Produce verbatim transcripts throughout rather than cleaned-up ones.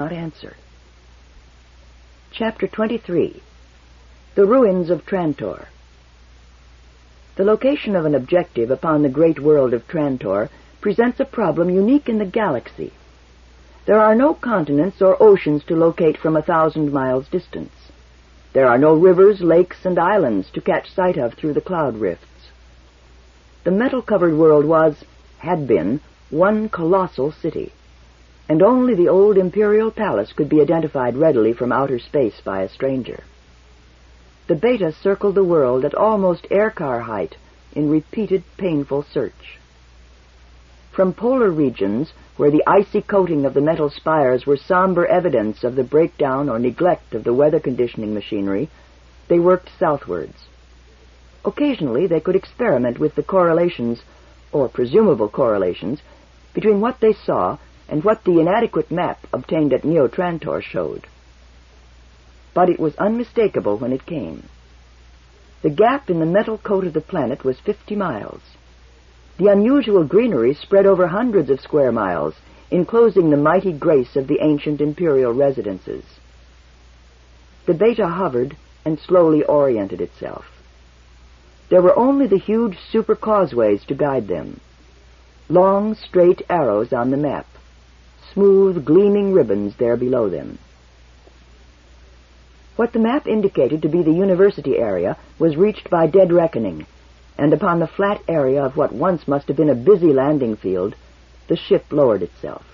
not answer. Chapter twenty-three. The Ruins of Trantor. The location of an objective upon the great world of Trantor presents a problem unique in the galaxy. There are no continents or oceans to locate from a thousand miles distance. There are no rivers, lakes, and islands to catch sight of through the cloud rifts. The metal-covered world was, had been, one colossal city, and only the old imperial palace could be identified readily from outer space by a stranger. The Beta circled the world at almost aircar height in repeated painful search. From polar regions, where the icy coating of the metal spires were somber evidence of the breakdown or neglect of the weather conditioning machinery, they worked southwards. Occasionally they could experiment with the correlations, or presumable correlations, between what they saw and what the inadequate map obtained at Neo-Trantor showed. But it was unmistakable when it came. The gap in the metal coat of the planet was fifty miles. The unusual greenery spread over hundreds of square miles, enclosing the mighty grace of the ancient imperial residences. The Beta hovered and slowly oriented itself. There were only the huge super causeways to guide them. Long, straight arrows on the map, smooth, gleaming ribbons there below them. What the map indicated to be the university area was reached by dead reckoning, and upon the flat area of what once must have been a busy landing field, the ship lowered itself.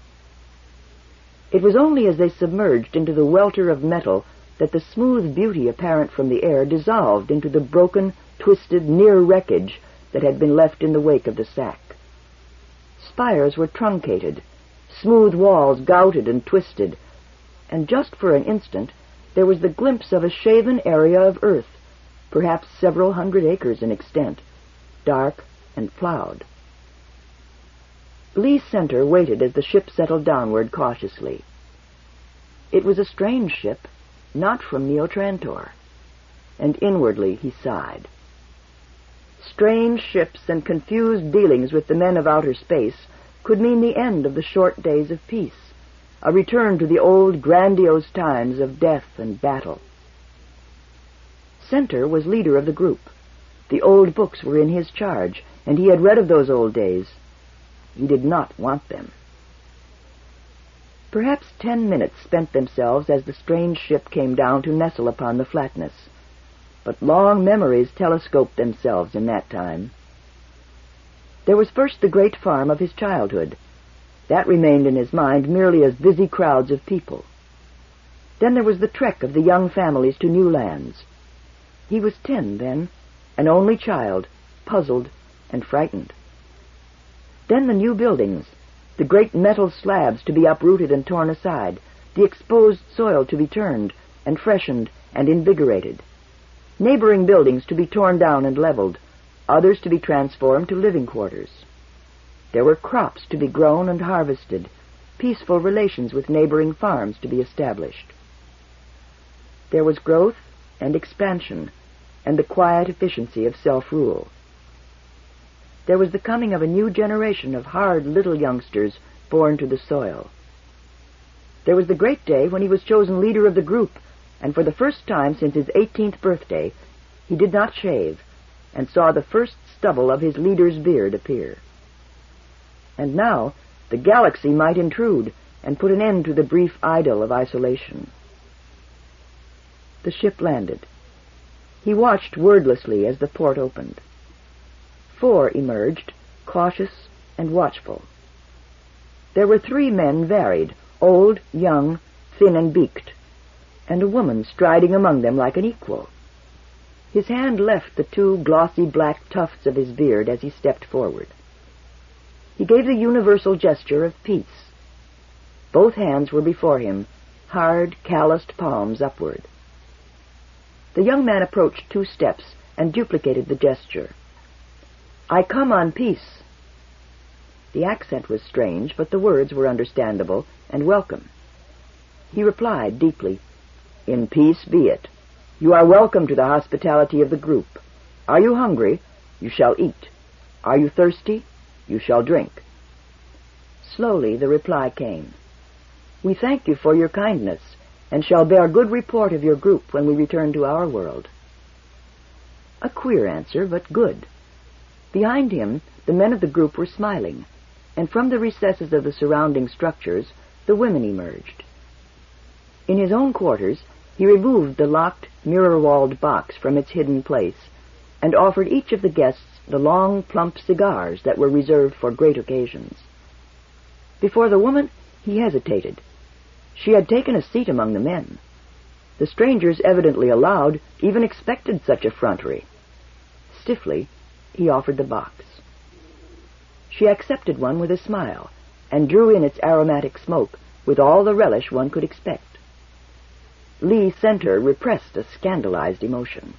It was only as they submerged into the welter of metal that the smooth beauty apparent from the air dissolved into the broken, twisted, near wreckage that had been left in the wake of the sack. Spires were truncated, smooth walls gouted and twisted, and just for an instant there was the glimpse of a shaven area of earth, perhaps several hundred acres in extent, dark and plowed. Lee Center waited as the ship settled downward cautiously. It was a strange ship, not from Neo-Trantor, and inwardly he sighed. Strange ships and confused dealings with the men of outer space could mean the end of the short days of peace, a return to the old grandiose times of death and battle. Center was leader of the group. The old books were in his charge, and he had read of those old days. He did not want them. Perhaps ten minutes spent themselves as the strange ship came down to nestle upon the flatness, but long memories telescoped themselves in that time. There was first the great farm of his childhood. That remained in his mind merely as busy crowds of people. Then there was the trek of the young families to new lands. He was ten then, an only child, puzzled and frightened. Then the new buildings, the great metal slabs to be uprooted and torn aside, the exposed soil to be turned and freshened and invigorated, neighboring buildings to be torn down and leveled, others to be transformed to living quarters. There were crops to be grown and harvested, peaceful relations with neighboring farms to be established. There was growth and expansion, and the quiet efficiency of self-rule. There was the coming of a new generation of hard little youngsters born to the soil. There was the great day when he was chosen leader of the group, and for the first time since his eighteenth birthday, he did not shave, and saw the first stubble of his leader's beard appear. And now the galaxy might intrude and put an end to the brief idyll of isolation. The ship landed. He watched wordlessly as the port opened. Four emerged, cautious and watchful. There were three men varied, old, young, thin and beaked, and a woman striding among them like an equal. His hand left the two glossy black tufts of his beard as he stepped forward. He gave the universal gesture of peace. Both hands were before him, hard, calloused palms upward. The young man approached two steps and duplicated the gesture. "I come on peace." The accent was strange, but the words were understandable and welcome. He replied deeply, "In peace be it. You are welcome to the hospitality of the group. Are you hungry? You shall eat. Are you thirsty? You shall drink." Slowly the reply came. We thank you for your kindness, and shall bear good report of your group when we return to our world." A queer answer, but good. Behind him, the men of the group were smiling, and from the recesses of the surrounding structures, the women emerged. In his own quarters, he removed the locked, mirror-walled box from its hidden place, and offered each of the guests the long, plump cigars that were reserved for great occasions. Before the woman, he hesitated. She had taken a seat among the men. The strangers evidently allowed, even expected such effrontery. Stiffly, he offered the box. She accepted one with a smile, and drew in its aromatic smoke with all the relish one could expect. Lee Center repressed a scandalized emotion.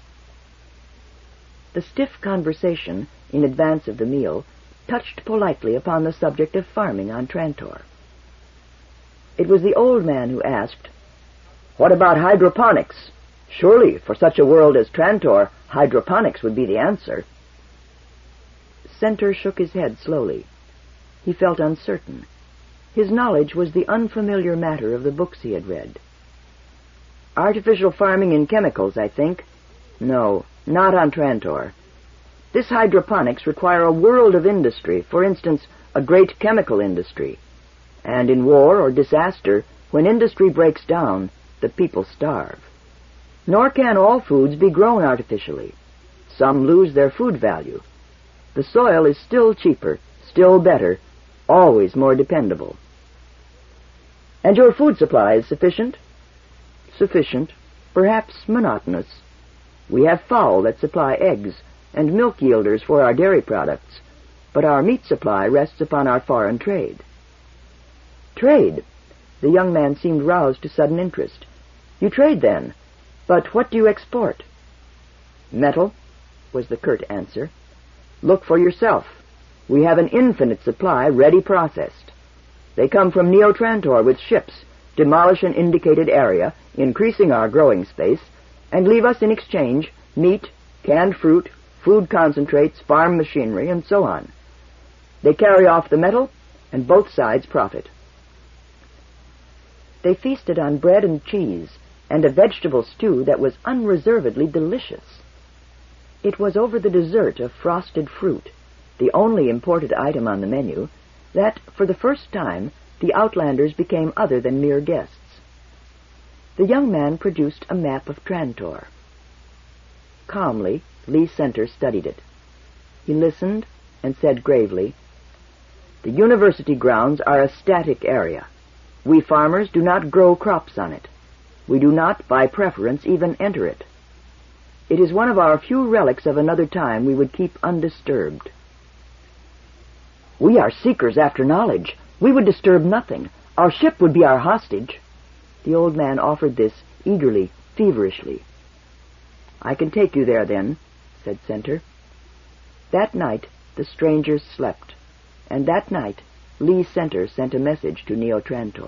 The stiff conversation, in advance of the meal, touched politely upon the subject of farming on Trantor. It was the old man who asked, "What about hydroponics? Surely, for such a world as Trantor, hydroponics would be the answer." Center shook his head slowly. He felt uncertain. His knowledge was the unfamiliar matter of the books he had read. "Artificial farming in chemicals, I think. No, not on Trantor. This hydroponics require a world of industry, for instance, a great chemical industry. And in war or disaster, when industry breaks down, the people starve. Nor can all foods be grown artificially. Some lose their food value. The soil is still cheaper, still better, always more dependable." "And your food supply is sufficient?" "Sufficient, perhaps monotonous. We have fowl that supply eggs, and milk yielders for our dairy products, but our meat supply rests upon our foreign trade." "Trade?" The young man seemed roused to sudden interest. "You trade, then? But what do you export?" "Metal," was the curt answer. "Look for yourself. We have an infinite supply ready processed. They come from Neo-Trantor with ships, demolish an indicated area, increasing our growing space, and leave us in exchange meat, canned fruit, food concentrates, farm machinery, and so on. They carry off the metal, and both sides profit." They feasted on bread and cheese, and a vegetable stew that was unreservedly delicious. It was over the dessert of frosted fruit, the only imported item on the menu, that, for the first time, the outlanders became other than mere guests. The young man produced a map of Trantor. Calmly, Lee Center studied it. He listened and said gravely, "The university grounds are a static area. We farmers do not grow crops on it. We do not, by preference, even enter it. It is one of our few relics of another time we would keep undisturbed." "We are seekers after knowledge. We would disturb nothing. Our ship would be our hostage." The old man offered this eagerly, feverishly. "I can take you there, then," said Center. That night the strangers slept, and that night Lee Center sent a message to Neo-Trantor.